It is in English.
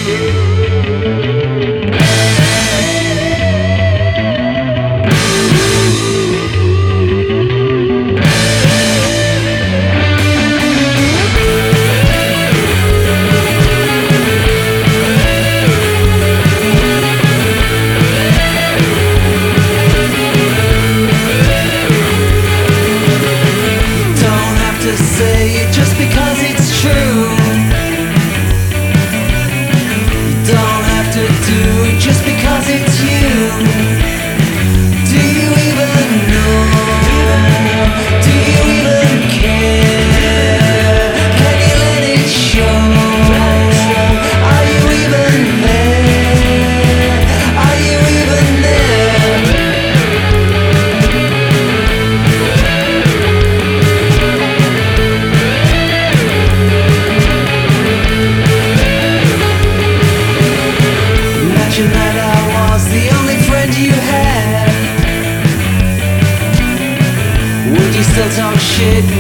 Say it just because it's true. You don't have to do it just because it's you. Do you even know? Do you even care? Can you let it show? Are you even there? Are you even there? Imagine that I was the only friend you had. Would you still talk shit?